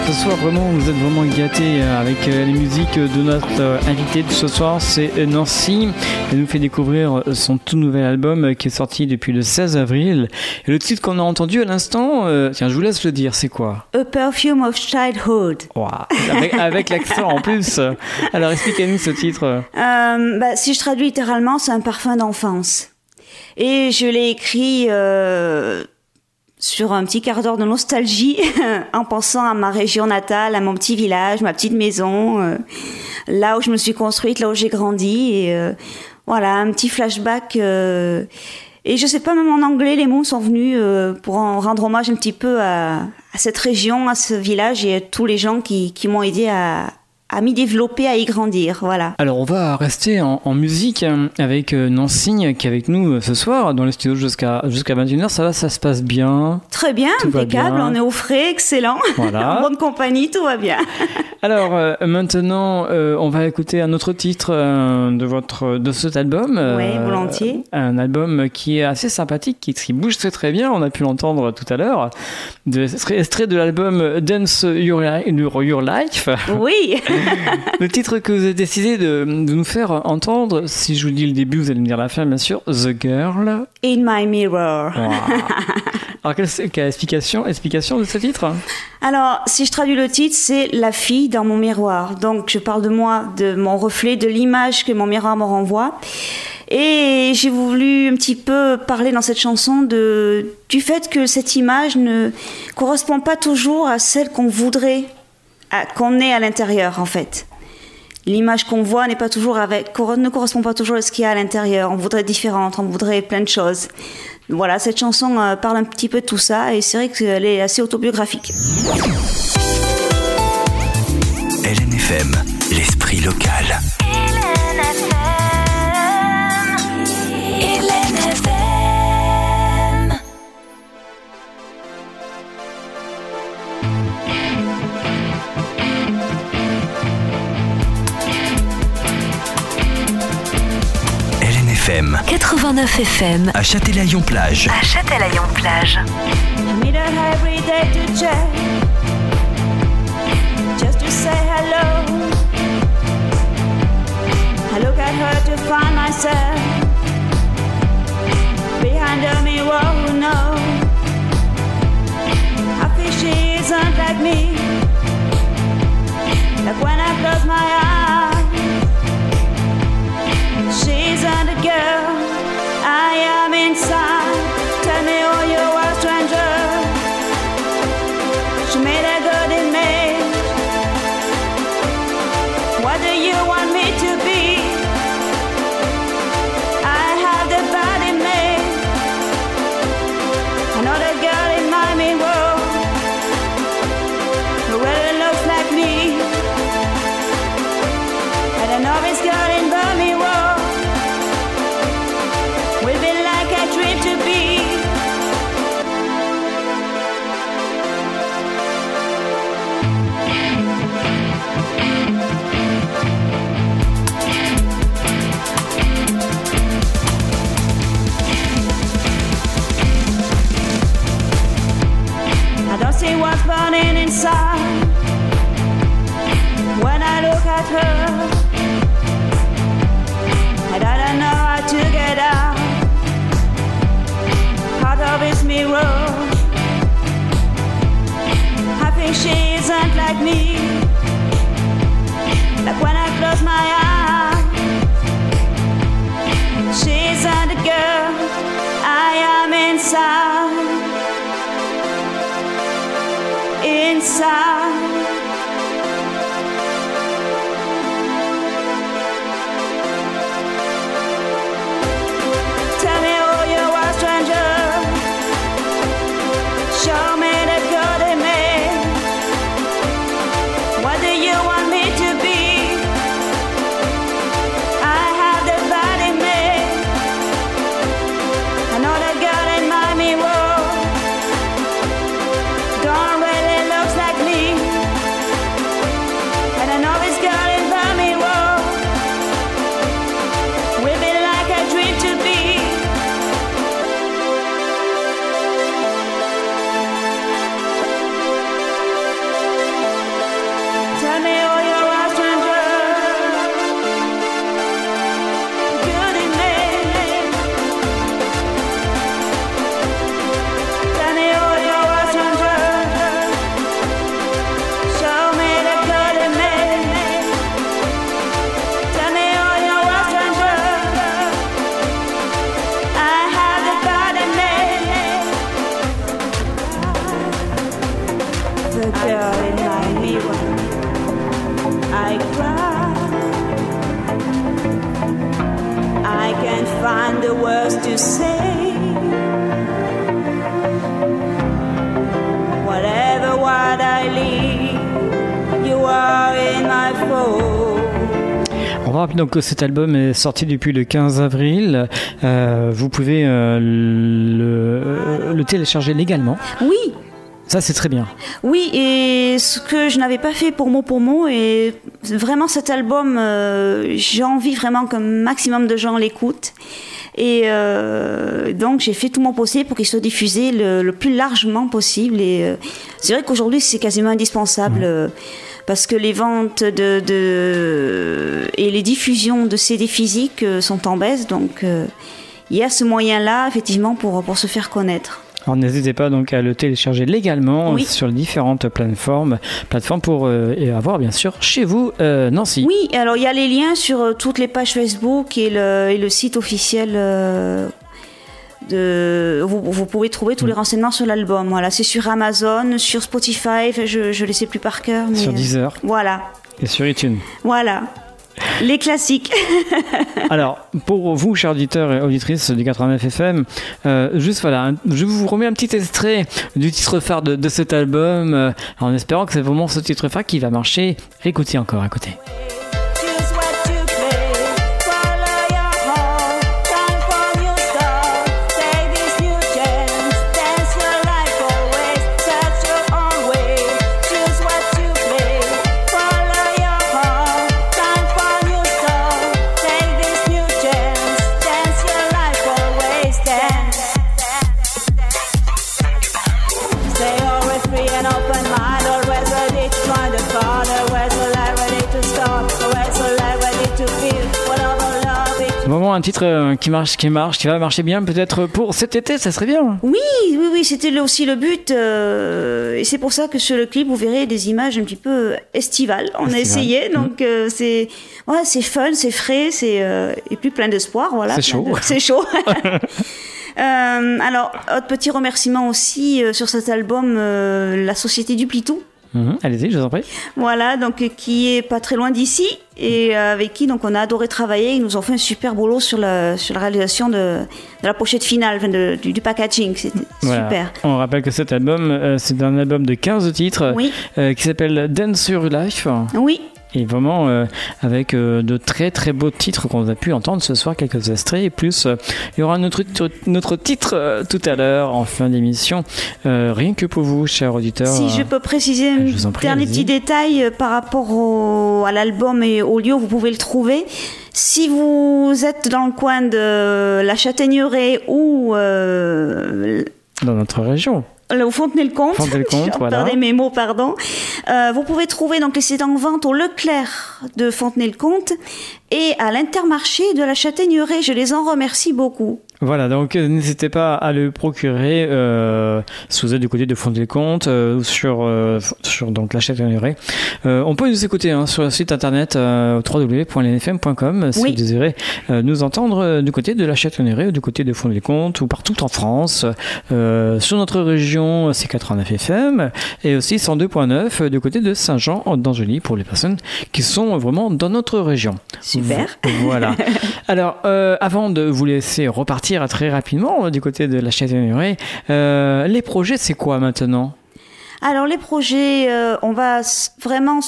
ce soir, vraiment, vous êtes vraiment gâtés avec les musiques de notre invitée de ce soir, c'est Nancy. Elle nous fait découvrir son tout nouvel album qui est sorti depuis le 16 avril. Et le titre qu'on a entendu à l'instant, tiens, je vous laisse le dire, c'est quoi? A Perfume of Childhood. Wow. Avec l'accent en plus. Alors expliquez-nous ce titre. Si je traduis littéralement, c'est un parfum d'enfance. Et je l'ai écrit sur un petit quart d'heure de nostalgie en pensant à ma région natale, à mon petit village, ma petite maison, là où je me suis construite, là où j'ai grandi. Et voilà, un petit flashback. Et je sais pas, même en anglais, les mots sont venus pour en rendre hommage un petit peu à cette région, à ce village et à tous les gens qui m'ont aidé à m'y développer, à y grandir, voilà. Alors on va rester en musique avec Nancy qui est avec nous ce soir dans les studios jusqu'à 21h. Ça va, ça se passe bien? Très bien, impeccable, on est au frais, excellent. Voilà. En bonne compagnie, tout va bien. Alors maintenant, on va écouter un autre titre de cet album. Oui, volontiers. Un album qui est assez sympathique, qui bouge très très bien, on a pu l'entendre tout à l'heure. Extrait de l'album Dance Your Life. Oui. Le titre que vous avez décidé de nous faire entendre, si je vous dis le début, vous allez me dire la fin, bien sûr. The Girl in My Mirror. Wow. Alors, quelle explication de ce titre? Alors, si je traduis le titre, c'est La fille dans mon miroir. Donc, je parle de moi, de mon reflet, de l'image que mon miroir me renvoie. Et j'ai voulu un petit peu parler dans cette chanson du fait que cette image ne correspond pas toujours à celle qu'on voudrait qu'on ait à l'intérieur, en fait. L'image qu'on voit ne correspond pas toujours à ce qu'il y a à l'intérieur. On voudrait différente, on voudrait plein de choses. Voilà, cette chanson parle un petit peu de tout ça et c'est vrai qu'elle est assez autobiographique. LNFM, l'esprit local. LNFM 89 FM à Châtelaillon-Plage. À Châtelaillon-Plage. I meet her every day to chat, just to say hello. I look at her to find myself behind a mirror, who knows? I feel she isn't like me, like when I close my eyes. She's not a girl, I am inside. Tell me who you are, stranger. She made a good image. What do you want me to be? I have the body made. Another girl in my mirror who really looks like me. And I know this girl in the mirror will be like I dreamed to be. I don't see what's burning inside when I look at her. And I don't know how to get out of his mirror. I think she isn't like me, like when I close my eyes. She isn't a girl, I am inside. Inside. Tell me who you are, stranger. Show me the good in me. What do you want me to be? I have the body made. Another girl in my mirror don't really look like me. picture in my mirror. I cry. I can't find the words to say. Whatever word I leave, you are in my phone. On va rappeler donc que cet album est sorti depuis le 15 avril. Vous pouvez le télécharger légalement. Oui. Ça, c'est très bien. Oui, et ce que je n'avais pas fait pour mot, et vraiment cet album, j'ai envie vraiment qu'un maximum de gens l'écoutent. Et donc, j'ai fait tout mon possible pour qu'il soit diffusé le plus largement possible. Et c'est vrai qu'aujourd'hui, c'est quasiment indispensable. Parce que les ventes et les diffusions de CD physiques sont en baisse. Donc, il y a ce moyen-là, effectivement, pour se faire connaître. Alors n'hésitez pas donc à le télécharger légalement sur les différentes plateformes pour avoir bien sûr chez vous Nancy. Oui, alors il y a les liens sur toutes les pages Facebook et le site officiel. Vous pouvez trouver tous les renseignements sur l'album. Voilà, c'est sur Amazon, sur Spotify, je les sais plus par cœur. Mais sur Deezer. Voilà. Et sur iTunes. Voilà. Les classiques. Alors, pour vous, chers auditeurs et auditrices du 89 FM, juste voilà, je vous remets un petit extrait du titre phare de cet album, en espérant que c'est vraiment ce titre phare qui va marcher. Écoutez encore, écoutez. Vraiment un titre qui va marcher bien peut-être pour cet été, ça serait bien. Oui, c'était aussi le but. Et c'est pour ça que sur le clip, vous verrez des images un petit peu estivales. On a essayé, donc c'est fun, c'est frais, et puis plein d'espoir. Voilà, c'est chaud. C'est chaud. Alors, autre petit remerciement aussi sur cet album, la Société du Plitou. Allez-y, je vous en prie. Voilà, donc qui est pas très loin d'ici et avec qui donc on a adoré travailler. Ils nous ont fait un super boulot sur la réalisation de la pochette finale, du packaging. C'était super. On rappelle que cet album, c'est un album de 15 titres qui s'appelle Dance Your Life. Oui. Et vraiment avec de très très beaux titres qu'on a pu entendre ce soir, quelques extraits, et plus il y aura notre titre tout à l'heure en fin d'émission, rien que pour vous, chers auditeurs. Si je peux préciser un dernier petit détail par rapport à l'album et au lieu où vous pouvez le trouver. Si vous êtes dans le coin de la Châtaigneraie ou dans notre région, au Fontenay-le-Comte, voilà. Perdez mes mots, pardon. Vous pouvez trouver donc c'est en vente au Leclerc de Fontenay-le-Comte et à l'Intermarché de la Châtaigneraie. Je les en remercie beaucoup. Voilà, donc n'hésitez pas à le procurer si vous êtes du côté de Fontenay-le-Comte ou sur donc la Châtaigneraie. On peut nous écouter sur le site internet www.lnfm.com si vous désirez nous entendre du côté de la Châtaigneraie ou du côté de Fontenay-le-Comte ou partout en France. Sur notre région, c'est 89 FM et aussi 102.9 du côté de Saint-Jean d'Angely pour les personnes qui sont vraiment dans notre région. Super. Voilà. Alors, avant de vous laisser repartir très rapidement du côté de la Châtaigneraie, les projets, c'est quoi maintenant ? Alors, les projets, on va vraiment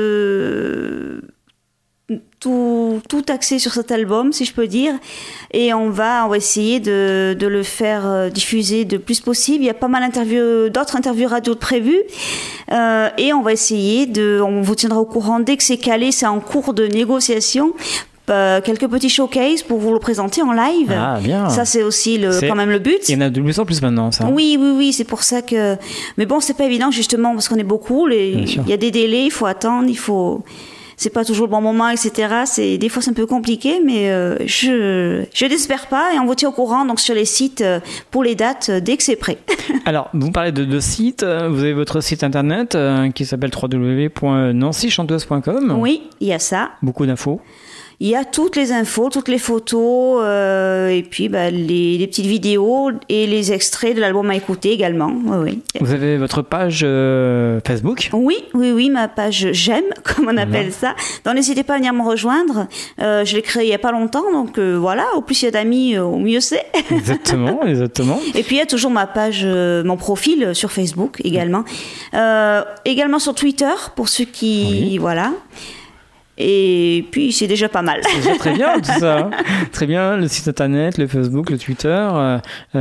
tout axer sur cet album, si je peux dire, et on va essayer de le faire diffuser le plus possible. Il y a pas mal d'autres interviews radio prévues, et on va essayer on vous tiendra au courant dès que c'est calé, c'est en cours de négociation. Quelques petits showcases pour vous le présenter en live. Ah, bien. Ça, c'est aussi quand même le but. Il y en a de plus en plus maintenant, ça. Oui, c'est pour ça que... Mais bon, c'est pas évident, justement, parce qu'on est beaucoup. Il y a des délais, il faut attendre, il faut c'est pas toujours le bon moment, etc. Des fois c'est un peu compliqué, mais je désespère pas et on vous tient au courant donc sur les sites pour les dates dès que c'est prêt. Alors, vous parlez de sites, vous avez votre site internet qui s'appelle www.nancychanteuse.com. Oui, il y a ça. Beaucoup d'infos. Il y a toutes les infos, toutes les photos, et puis les petites vidéos et les extraits de l'album à écouter également. Oui. Vous avez votre page Facebook ? Oui, ma page j'aime, comme on appelle ça. Donc n'hésitez pas à venir me rejoindre. Je l'ai créée il n'y a pas longtemps, donc voilà, au plus il y a d'amis, au mieux c'est. Exactement. Et puis il y a toujours ma page, mon profil sur Facebook également. Également sur Twitter, pour ceux qui... Oui. Voilà. Et puis, c'est déjà pas mal. C'est déjà très bien, tout ça. Très bien, le site internet, le Facebook, le Twitter, Instagram ?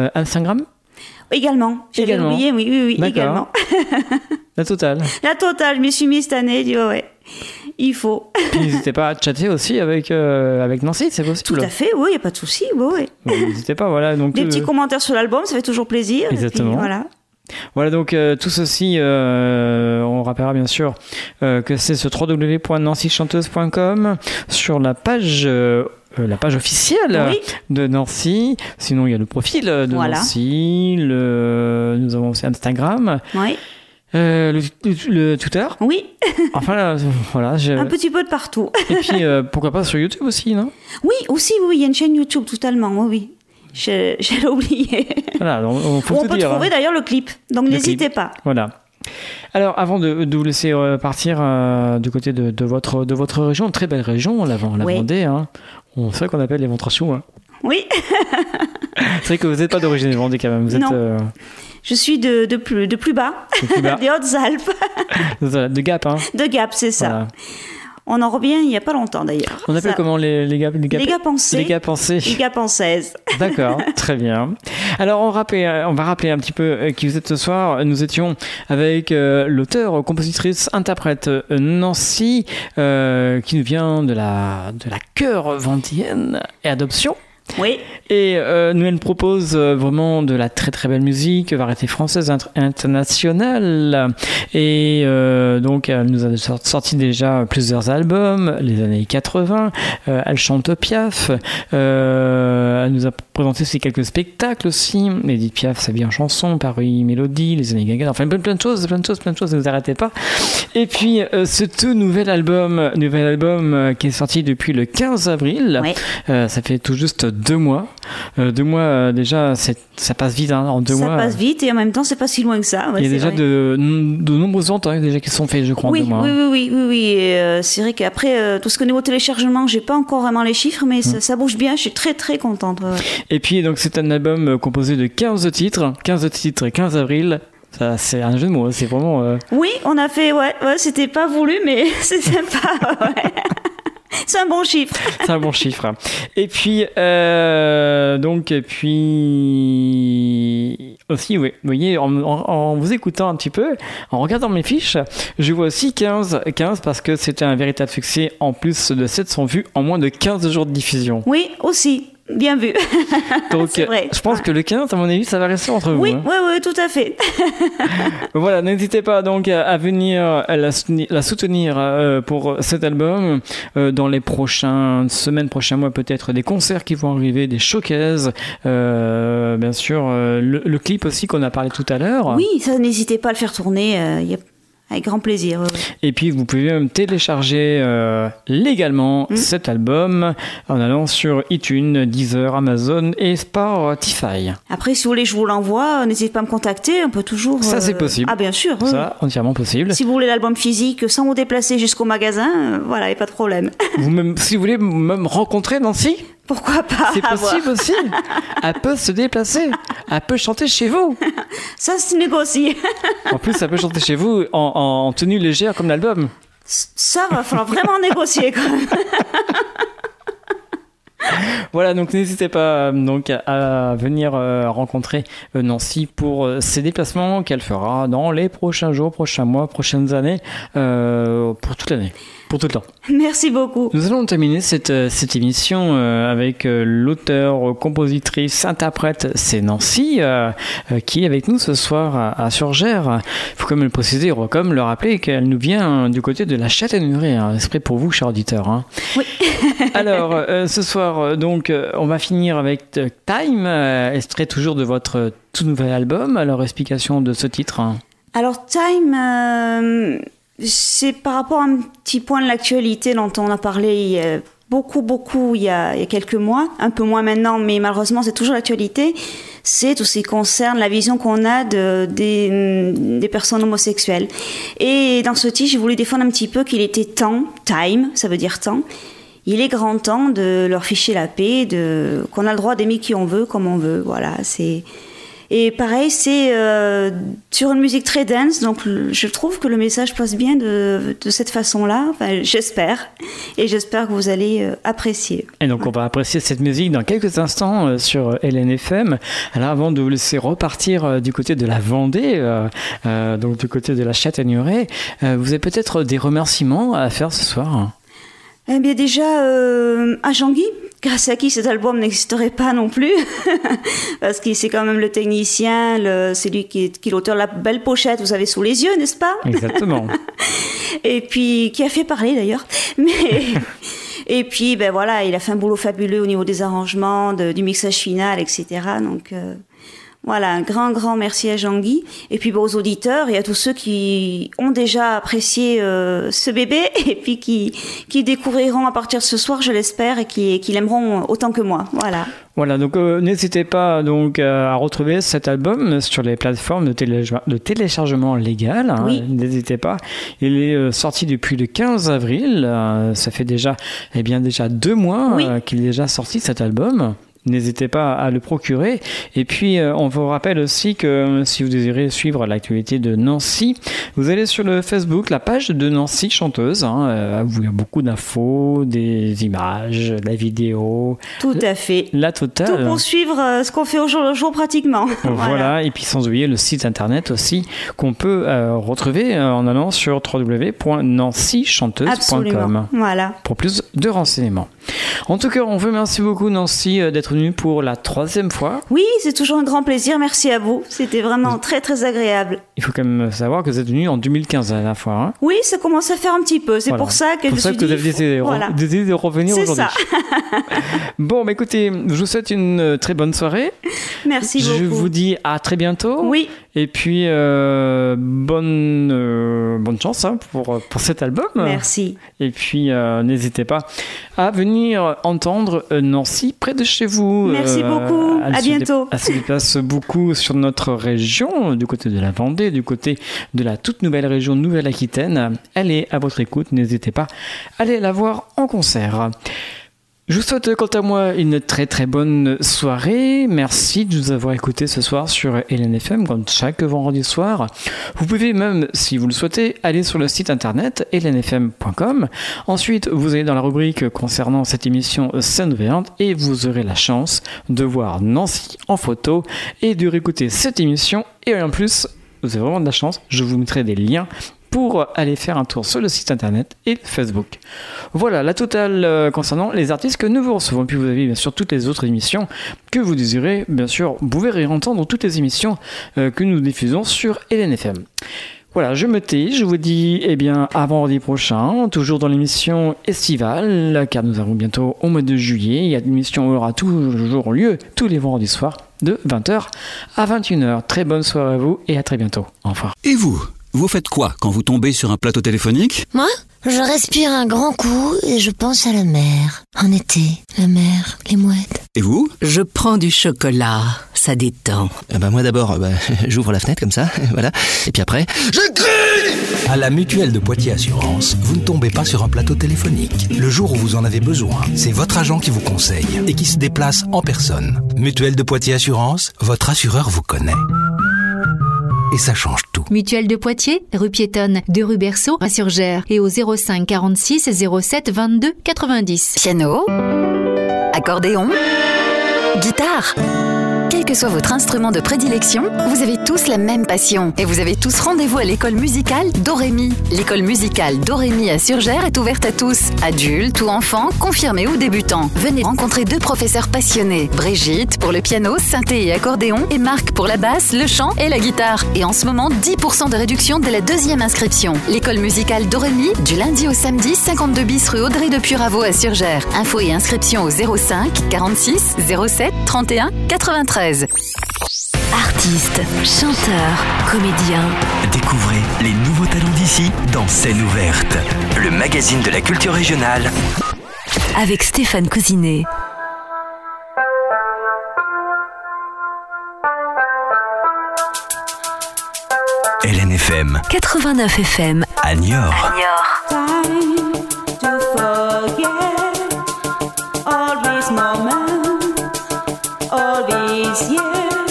Également. J'avais oublié, oui, également. La totale, je m'y suis mise cette année, ouais. Il faut. Puis n'hésitez pas à chatter aussi avec Nancy, c'est possible. Tout à fait, oui, il n'y a pas de souci. Oui. N'hésitez pas, voilà. Donc, des petits commentaires sur l'album, ça fait toujours plaisir. Exactement. Et puis, voilà. Voilà, donc tout ceci, on rappellera bien sûr que c'est ce www.nancychanteuse.com sur la page officielle de Nancy. Sinon, il y a le profil de Nancy, nous avons aussi Instagram. Oui. Le Twitter. Oui. Enfin, voilà. Un petit peu de partout. Et puis, pourquoi pas sur YouTube aussi, non ? Oui, il y a une chaîne YouTube totalement, oui. J'allais oublier. Voilà, donc, on peut trouver d'ailleurs le clip, donc n'hésitez pas. Voilà. Alors, avant de vous laisser partir du côté de votre région, très belle région, la Vendée, hein. On sait qu'on appelle les Ventrachous. Hein. Oui. C'est vrai que vous n'êtes pas d'origine de Vendée quand même. Vous non. Êtes, je suis de plus bas, des Hautes-Alpes. De Gap, hein. De Gap, c'est ça. Voilà. On en revient il n'y a pas longtemps d'ailleurs. On appelle comment les Gapençais. Les Gapençais. Les Gapençaises. D'accord, très bien. Alors on va rappeler un petit peu qui vous êtes ce soir. Nous étions avec l'auteur, compositrice, interprète Nancy, qui nous vient de la chœur vendéenne et adoption. Oui. Et nous, elle propose vraiment de la très très belle musique, variété française internationale. Et donc, elle nous a sorti déjà plusieurs albums, les années 80. Elle chante Piaf. Elle nous a présenté aussi quelques spectacles aussi. Edith Piaf, sa vie en chanson, Paris Mélodie, les années Gaga. Enfin, plein de choses, ne vous arrêtez pas. Et puis, ce tout nouvel album qui est sorti depuis le 15 avril. Oui. Ça fait tout juste 2 mois. 2 mois déjà, ça passe vite en 2 mois. Ça passe vite et en même temps, c'est pas si loin que ça. Ouais, il y a déjà de nombreuses ventes déjà qui sont faites, je crois, en 2 mois. Oui. Et, c'est vrai qu'après, tout ce que niveau téléchargement, j'ai pas encore vraiment les chiffres, mais ça bouge bien. Je suis très très contente. Ouais. Et puis, donc, c'est un album composé de 15 titres, 15 avril. Ça, c'est un jeu de mots, c'est vraiment... Oui, on a fait, c'était pas voulu, mais c'est sympa, ouais. C'est un bon chiffre. C'est un bon chiffre. Et puis, aussi, oui, vous voyez, en vous écoutant un petit peu, en regardant mes fiches, je vois aussi 15 parce que c'était un véritable succès, en plus de 700 vues en moins de 15 jours de diffusion. Oui, aussi. Bien vu. Donc, je pense que le 15, à mon avis, ça va rester entre vous. Oui, tout à fait. Voilà, n'hésitez pas donc à venir la soutenir pour cet album. Dans les prochaines semaines, prochains mois, peut-être des concerts qui vont arriver, des showcases. Bien sûr, le clip aussi qu'on a parlé tout à l'heure. Oui, ça, n'hésitez pas à le faire tourner. Avec grand plaisir. Ouais. Et puis vous pouvez même télécharger légalement cet album en allant sur iTunes, Deezer, Amazon et Spotify. Après, si vous voulez, je vous l'envoie. N'hésitez pas à me contacter. On peut toujours. Ça, c'est possible. Ah, bien sûr. Ça, entièrement possible. Si vous voulez l'album physique sans vous déplacer jusqu'au magasin, voilà, il n'y a pas de problème. Si vous voulez même rencontrer Nancy. Pourquoi pas? C'est possible aussi. Elle peut se déplacer. Elle peut chanter chez vous. Ça, c'est négocié. En plus, elle peut chanter chez vous en tenue légère comme l'album. Ça va falloir vraiment négocier quand même. Voilà, donc n'hésitez pas donc à venir rencontrer Nancy pour ses déplacements qu'elle fera dans les prochains jours, prochains mois, prochaines années, pour toute l'année, pour tout le temps. Merci beaucoup. Nous allons terminer cette émission avec l'auteur, compositrice, interprète, c'est Nancy, qui est avec nous ce soir à Surgères. Il faut quand même le préciser, on va quand même le rappeler qu'elle nous vient du côté de la Châtaigneraie, un esprit pour vous, chers auditeurs. Hein. Oui. Alors, ce soir, donc, on va finir avec Time, extrait toujours de votre tout nouvel album. Alors, explication de ce titre. Alors, Time, c'est par rapport à un petit point de l'actualité dont on a parlé beaucoup il y a quelques mois, un peu moins maintenant, mais malheureusement, c'est toujours l'actualité. C'est tout ce qui concerne la vision qu'on a des personnes homosexuelles. Et dans ce titre, j'ai voulu défendre un petit peu qu'il était temps, time, ça veut dire temps. Il est grand temps de leur ficher la paix, qu'on a le droit d'aimer qui on veut, comme on veut. Voilà, c'est... Et pareil, c'est sur une musique très dance, donc je trouve que le message passe bien de cette façon-là. Enfin, j'espère, et j'espère que vous allez apprécier. Et donc on va apprécier cette musique dans quelques instants sur LNFM. Alors avant de vous laisser repartir du côté de la Vendée, donc du côté de la Châtaigneraie, vous avez peut-être des remerciements à faire ce soir. Eh bien déjà, à Jean-Guy, grâce à qui cet album n'existerait pas non plus, parce que c'est quand même le technicien, c'est lui qui est l'auteur de la belle pochette, vous avez sous les yeux, n'est-ce pas ? Exactement. Et puis, qui a fait parler d'ailleurs. Et puis, ben voilà, il a fait un boulot fabuleux au niveau des arrangements, du mixage final, etc. Donc... Voilà, un grand merci à Jean-Guy. Et puis aux auditeurs et à tous ceux qui ont déjà apprécié ce bébé et puis qui découvriront à partir de ce soir, je l'espère, et qui l'aimeront autant que moi. Voilà, donc n'hésitez pas donc à retrouver cet album sur les plateformes de téléchargement légal. Hein, oui. N'hésitez pas. Il est sorti depuis le 15 avril. Ça fait déjà 2 mois oui. Qu'il est déjà sorti cet album. N'hésitez pas à le procurer. Et puis, on vous rappelle aussi que si vous désirez suivre l'actualité de Nancy, vous allez sur le Facebook, la page de Nancy Chanteuse. Hein, où il y a beaucoup d'infos, des images, la vidéo. Tout à fait. La totale. Tout pour suivre ce qu'on fait au jour le jour pratiquement. Voilà. Et puis, sans oublier le site internet aussi qu'on peut retrouver en allant sur www.nancychanteuse.com. Absolument. Voilà. Pour plus de renseignements. En tout cas, on vous remercie beaucoup, Nancy, d'être venue pour la 3e fois. Oui, c'est toujours un grand plaisir. Merci à vous. C'était vraiment très, très agréable. Il faut quand même savoir que vous êtes venue en 2015 à la fois. Hein. Oui, ça commence à faire un petit peu. C'est pour ça que je me suis dit... vous avez décidé de revenir c'est aujourd'hui. C'est ça. Bon, bah, écoutez, je vous souhaite une très bonne soirée. Merci beaucoup. Je vous dis à très bientôt. Oui. Et puis, bonne chance hein, pour cet album. Merci. Et puis, n'hésitez pas à venir entendre Nancy près de chez vous. Merci beaucoup. À bientôt. Elle se déplace beaucoup sur notre région, du côté de la Vendée, du côté de la toute nouvelle région Nouvelle-Aquitaine. Elle est à votre écoute. N'hésitez pas à aller la voir en concert. Je vous souhaite quant à moi une très très bonne soirée. Merci de nous avoir écoutés ce soir sur LNFM comme chaque vendredi soir. Vous pouvez même, si vous le souhaitez, aller sur le site internet lnfm.com. Ensuite, vous allez dans la rubrique concernant cette émission Scène ouverte et vous aurez la chance de voir Nancy en photo et de réécouter cette émission. Et en plus, vous avez vraiment de la chance, je vous mettrai des liens pour aller faire un tour sur le site internet et Facebook. Voilà, la totale concernant les artistes que nous vous recevons. Puis vous avez bien sûr toutes les autres émissions que vous désirez. Bien sûr, vous pouvez réentendre toutes les émissions que nous diffusons sur LNFM. Voilà, je me tais, je vous dis à vendredi prochain, toujours dans l'émission estivale, car nous arrivons bientôt au mois de juillet. Il y a une émission aura toujours lieu tous les vendredis soirs de 20h à 21h. Très bonne soirée à vous et à très bientôt. Au revoir. Et vous faites quoi quand vous tombez sur un plateau téléphonique ? Moi, je respire un grand coup et je pense à la mer. En été, la mer, les mouettes. Et vous ? Je prends du chocolat, ça détend. Moi d'abord, j'ouvre la fenêtre comme ça, voilà. Et puis après, je crie ! À la Mutuelle de Poitiers Assurance, vous ne tombez pas sur un plateau téléphonique. Le jour où vous en avez besoin, c'est votre agent qui vous conseille et qui se déplace en personne. Mutuelle de Poitiers Assurance, votre assureur vous connaît. Et ça change tout. Mutuelle de Poitiers, rue piétonne de rue Berceau à Surgères et au 05 46 07 22 90. Piano accordéon, guitare. Quel que soit votre instrument de prédilection, vous avez tous la même passion et vous avez tous rendez-vous à l'école musicale Dorémy. L'école musicale Dorémy à Surgères est ouverte à tous, adultes ou enfants, confirmés ou débutants. Venez rencontrer 2 professeurs passionnés, Brigitte pour le piano, synthé et accordéon et Marc pour la basse, le chant et la guitare. Et en ce moment, 10% de réduction dès la 2e inscription. L'école musicale Dorémy, du lundi au samedi, 52 bis rue Audrey de Puraveau à Surgères. Infos et inscriptions au 05 46 07 31 93. Artistes, chanteurs, comédiens. Découvrez les nouveaux talents d'ici dans Scène ouverte, le magazine de la culture régionale. Avec Stéphane Cousinet. LNFM 89 FM à Niort. Time to forget all these moments, all these years.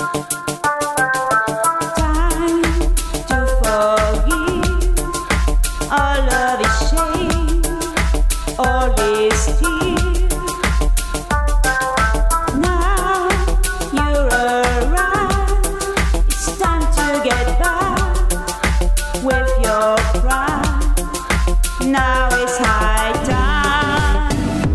Time to forgive all of this shame, all these tears. Now you're around, it's time to get back with your pride. Now it's high time.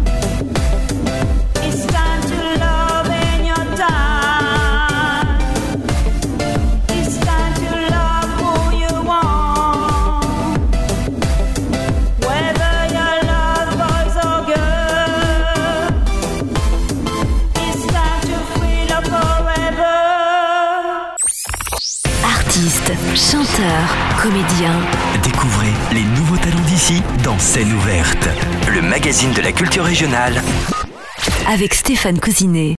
It's time to love in your time. It's time to love who you want. Whether you love boys or girls, it's time to free love forever. Artistes, chanteurs, comédiens. Découvrez les nouveaux talents d'ici dans Scène ouverte, le magazine de la culture régionale. Avec Stéphane Cousinet.